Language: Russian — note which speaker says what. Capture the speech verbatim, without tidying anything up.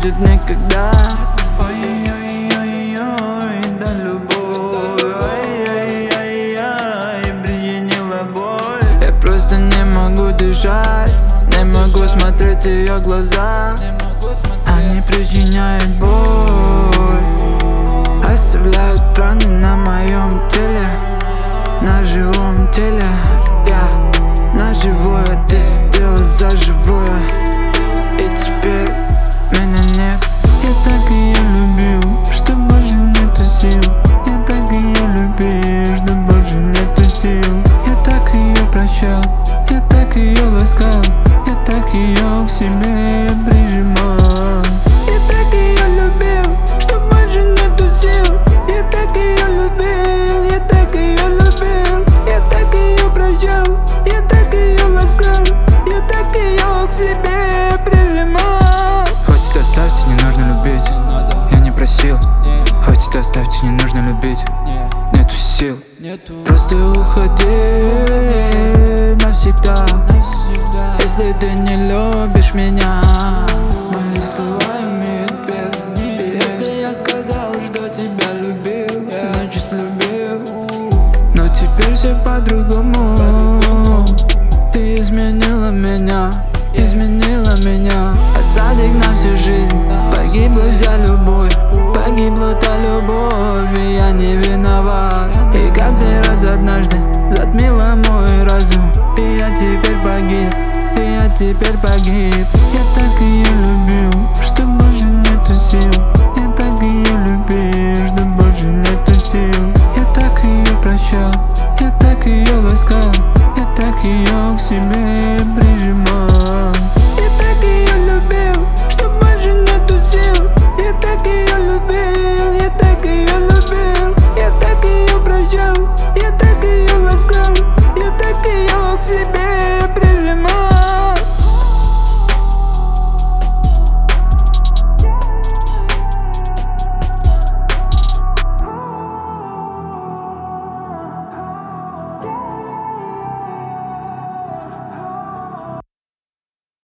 Speaker 1: будет никогда.
Speaker 2: Ой-ой-ой-ой, да любовь, ой-ой-ой-ой, причинила боль.
Speaker 1: Я просто не могу дышать, не могу смотреть ее глаза. Они причиняют боль, оставляют раны на моем теле, на живом теле. Я на живое, ты сделала за живое, и теперь меня нет.
Speaker 2: Я так ее любил, что больше нету сил. Я так ее любил, что больше нету сил. Я так ее прощал, я так ее ласкал, я так ее к себе прижимал. Я так ее любил, что больше нету сил. Я так ее любил, я так ее любил. Я так ее прощал, я так ее ласкал, я так ее к себе прижимал.
Speaker 1: Хватит, оставьте, не нужно любить. Я не просил. Хватит, оставьте, не нужно любить. Нету сил. Просто уходи навсегда, если ты не любишь меня. Мои слова имеют вес. И если я сказал, что тебя любил, значит любил. Но теперь все по-другому. Ты изменила меня, изменила меня. Осадок на всю жизнь, погибла вся любовь, погибла та любовь, и я не виноват. И каждый раз однажды затмила мой разум, и я теперь погиб, и я теперь погиб.
Speaker 2: Я так ее любил.